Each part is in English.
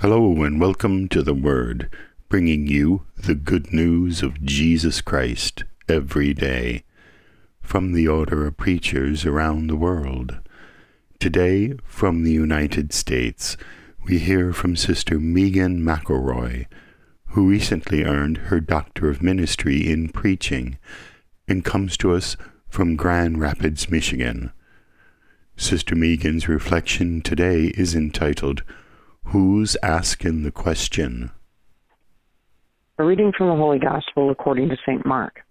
Hello and welcome to The Word, bringing you the good news of Jesus Christ every day from the order of preachers around the world. Today, from the United States, we hear from Sister Megan McElroy, who recently earned her Doctor of Ministry in Preaching and comes to us from Grand Rapids, Michigan. Sister Megan's reflection today is entitled, Who's Asking the Question? A reading from the Holy Gospel according to St. Mark.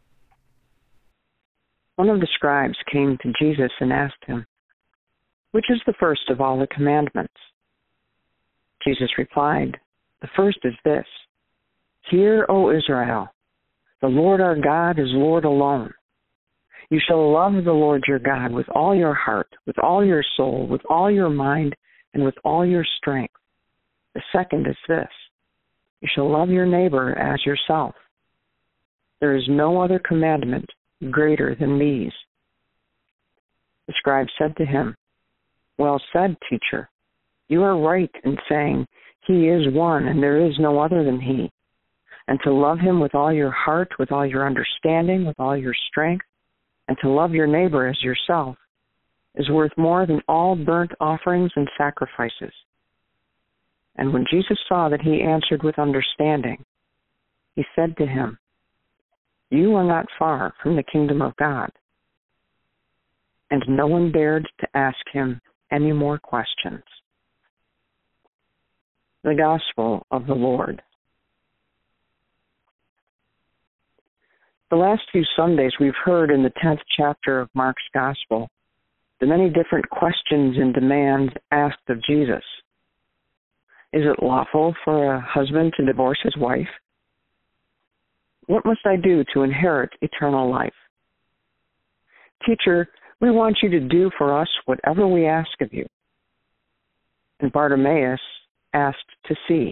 One of the scribes came to Jesus and asked him, "Which is the first of all the commandments?" Jesus replied, "The first is this, Hear, O Israel, the Lord our God is Lord alone. You shall love the Lord your God with all your heart, with all your soul, with all your mind, and with all your strength. The second is this, you shall love your neighbor as yourself. There is no other commandment greater than these." The scribe said to him, "Well said, teacher. You are right in saying, He is one and there is no other than He. And to love Him with all your heart, with all your understanding, with all your strength, and to love your neighbor as yourself is worth more than all burnt offerings and sacrifices." And when Jesus saw that he answered with understanding, he said to him, "You are not far from the kingdom of God." And no one dared to ask him any more questions. The Gospel of the Lord. The last few Sundays we've heard in the 10th chapter of Mark's Gospel the many different questions and demands asked of Jesus. Is it lawful for a husband to divorce his wife? What must I do to inherit eternal life? Teacher, we want you to do for us whatever we ask of you. And Bartimaeus asked to see.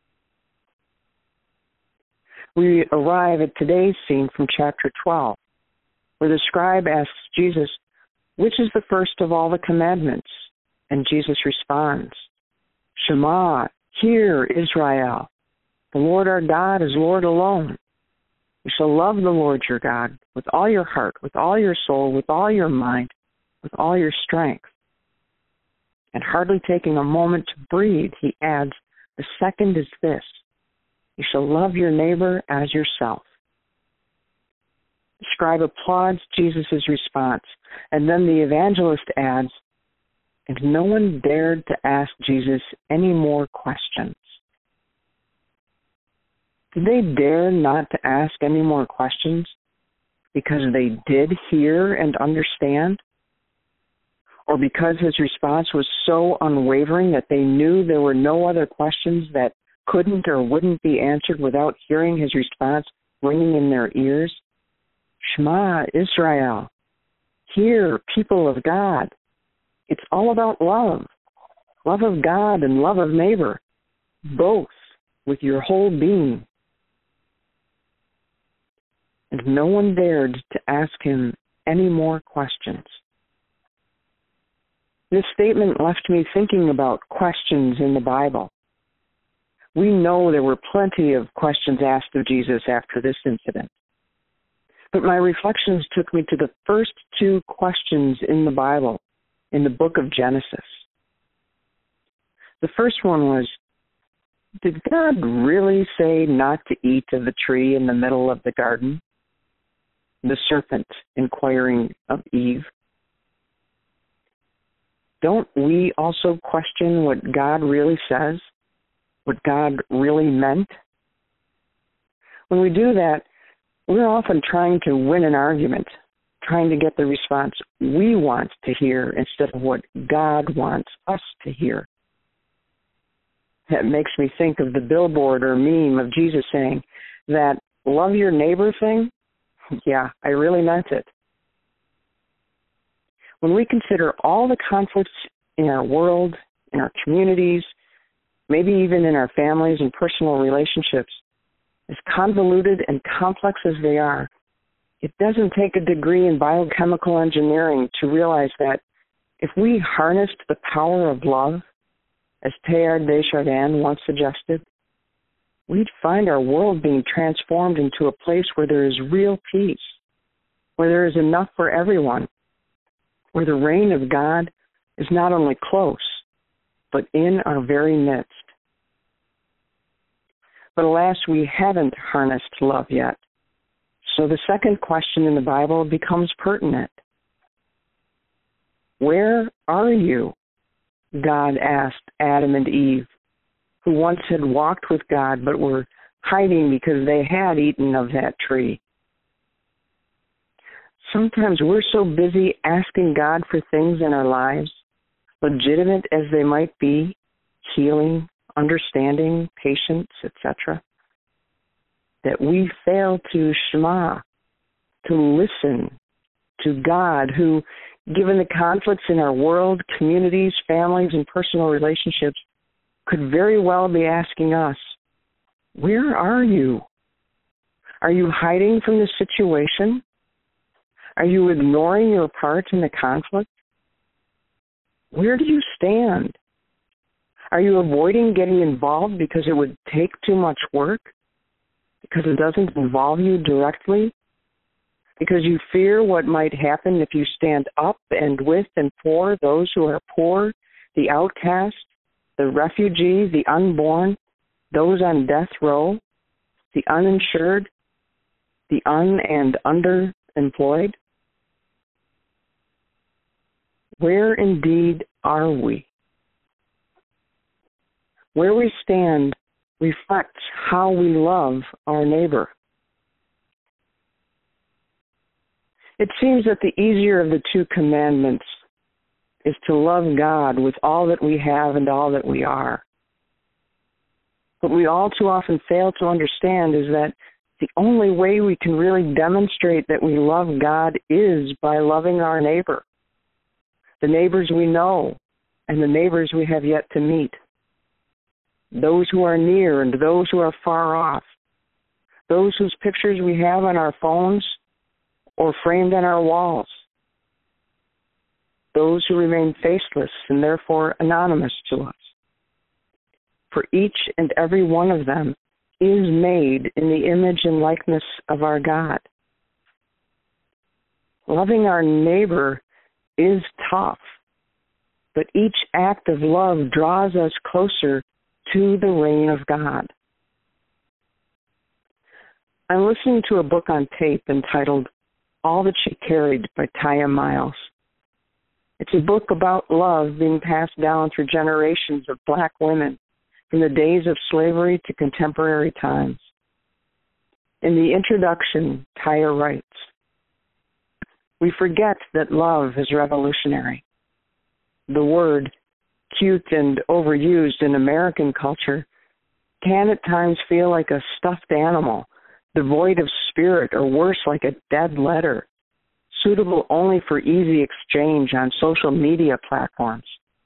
We arrive at today's scene from chapter 12, where the scribe asks Jesus, "Which is the first of all the commandments?" And Jesus responds, "Shema, hear, Israel. The Lord our God is Lord alone. You shall love the Lord your God with all your heart, with all your soul, with all your mind, with all your strength." And hardly taking a moment to breathe, he adds, "The second is this, you shall love your neighbor as yourself." The scribe applauds Jesus' response, and then the evangelist adds, and no one dared to ask Jesus any more questions. Did they dare not to ask any more questions because they did hear and understand? Or because his response was so unwavering that they knew there were no other questions that couldn't or wouldn't be answered without hearing his response ringing in their ears? Shema, Israel. Hear, people of God. It's all about love. Love of God and love of neighbor. Both with your whole being. And no one dared to ask him any more questions. This statement left me thinking about questions in the Bible. We know there were plenty of questions asked of Jesus after this incident. But my reflections took me to the first two questions in the Bible, in the book of Genesis. The first one was, did God really say not to eat of the tree in the middle of the garden? The serpent inquiring of Eve. Don't we also question what God really says? What God really meant? When we do that, we're often trying to win an argument, trying to get the response we want to hear instead of what God wants us to hear. That makes me think of the billboard or meme of Jesus saying that love your neighbor thing. Yeah, I really meant it. When we consider all the conflicts in our world, in our communities, maybe even in our families and personal relationships, as convoluted and complex as they are, it doesn't take a degree in biochemical engineering to realize that if we harnessed the power of love, As Teilhard de Chardin once suggested, we'd find our world being transformed into a place where there is real peace, where there is enough for everyone, where the reign of God is not only close, but in our very midst. But alas, we haven't harnessed love yet. So the second question in the Bible becomes pertinent. Where are you? God asked Adam and Eve, who once had walked with God but were hiding because they had eaten of that tree. Sometimes we're so busy asking God for things in our lives, legitimate as they might be, healing, understanding, patience, etc., that we fail to shema, to listen to God who, given the conflicts in our world, communities, families, and personal relationships, could very well be asking us, where are you? Are you hiding from the situation? Are you ignoring your part in the conflict? Where do you stand? Are you avoiding getting involved because it would take too much work? Because it doesn't involve you directly? Because you fear what might happen if you stand up and with and for those who are poor, the outcast, the refugee, the unborn, those on death row, the uninsured, the un- and underemployed? Where indeed are we? Where we stand reflects how we love our neighbor. It seems that the easier of the two commandments is to love God with all that we have and all that we are. What we all too often fail to understand is that the only way we can really demonstrate that we love God is by loving our neighbor, the neighbors we know and the neighbors we have yet to meet, those who are near and those who are far off, those whose pictures we have on our phones or framed on our walls, those who remain faceless and therefore anonymous to us. For each and every one of them is made in the image and likeness of our God. Loving our neighbor is tough, but each act of love draws us closer to the reign of God. I'm listening to a book on tape entitled All That She Carried by Tiya Miles. It's a book about love being passed down through generations of Black women from the days of slavery to contemporary times. In the introduction, Tiya writes, "We forget that love is revolutionary. The word, cute and overused in American culture, can at times feel like a stuffed animal, devoid of spirit, or worse, like a dead letter, suitable only for easy exchange on social media platforms.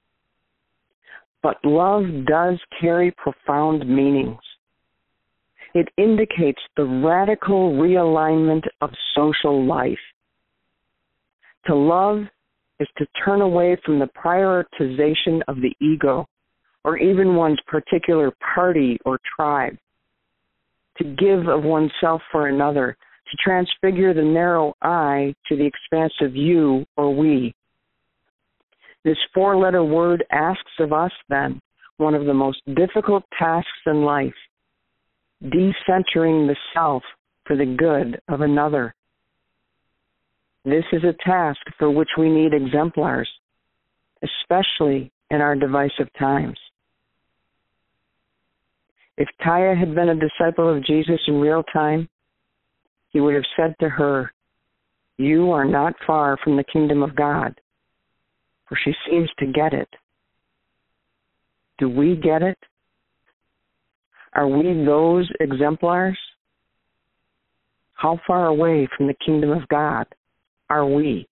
But love does carry profound meanings. It indicates the radical realignment of social life. To love is to turn away from the prioritization of the ego, or even one's particular party or tribe, to give of oneself for another, to transfigure the narrow I to the expansive you or we. This four-letter word asks of us, then, one of the most difficult tasks in life, decentering the self for the good of another. This is a task for which we need exemplars, especially in our divisive times. If Tiya had been a disciple of Jesus in real time, he would have said to her, 'You are not far from the kingdom of God,' for she seems to get it. Do we get it? Are we those exemplars? How far away from the kingdom of God are we?